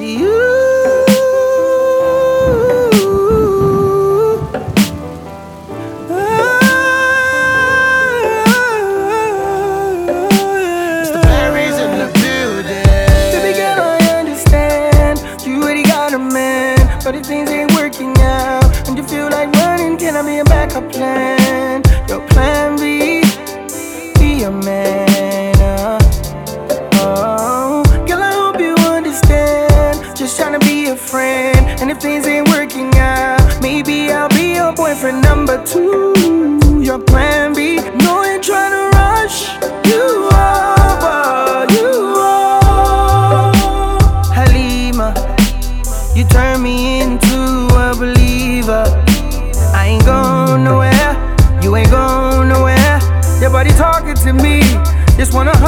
Mr. Perry's in the building. Baby girl, I understand you already got a man, but if things ain't working out and you feel like running, can I be a backup plan? Your plan B, be a man. Oh, girl, I hope you understand. Just trying to be a friend, and if things ain't working out, maybe I'll be your boyfriend number 2. Your plan B, no ain't trying to rush you over, you are Halima. You turn me into a believer. I ain't going nowhere, you ain't going nowhere. Your body talking to me, just wanna